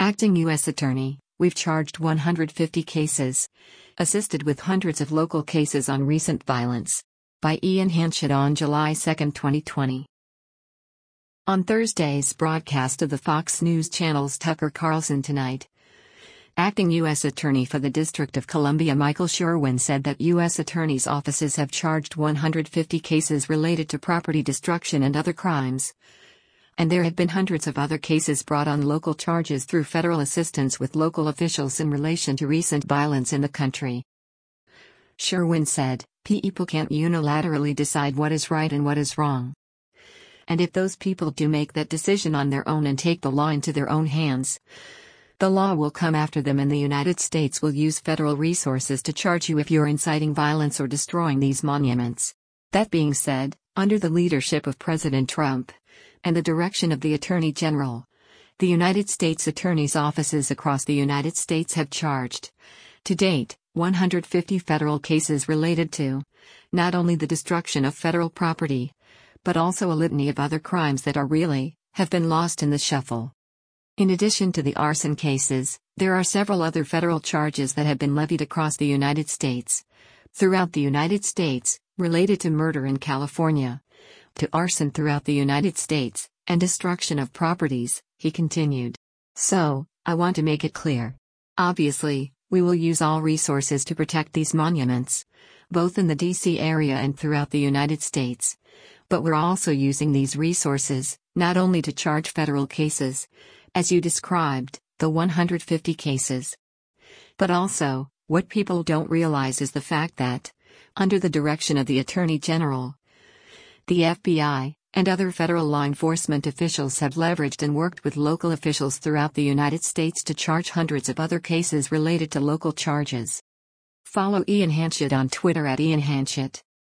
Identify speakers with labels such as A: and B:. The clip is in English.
A: Acting U.S. Attorney, we've charged 150 cases. Assisted with hundreds of local cases on recent violence. By Ian Hanchett on July 2, 2020. On Thursday's broadcast of the Fox News Channel's Tucker Carlson Tonight, Acting U.S. Attorney for the District of Columbia Michael Sherwin said that U.S. attorneys' offices have charged 150 cases related to property destruction and other crimes. And there have been hundreds of other cases brought on local charges through federal assistance with local officials in relation to recent violence in the country. Sherwin said, "People can't unilaterally decide what is right and what is wrong. And if those people do make that decision on their own and take the law into their own hands, the law will come after them, and the United States will use federal resources to charge you if you're inciting violence or destroying these monuments." That being said, under the leadership of President Trump and the direction of the Attorney General, the United States attorneys' offices across the United States have charged, to date, 150 federal cases related to not only the destruction of federal property, but also a litany of other crimes that have been lost in the shuffle. In addition to the arson cases, there are several other federal charges that have been levied across the United States, throughout the United States, related to murder in California, to arson throughout the United States, and destruction of properties, he continued. So, I want to make it clear. Obviously, we will use all resources to protect these monuments, both in the D.C. area and throughout the United States. But we're also using these resources, not only to charge federal cases, as you described, the 150 cases, but also, what people don't realize is the fact that, under the direction of the Attorney General, the FBI, and other federal law enforcement officials have leveraged and worked with local officials throughout the United States to charge hundreds of other cases related to local charges. Follow Ian Hanchett on Twitter @IanHanchett.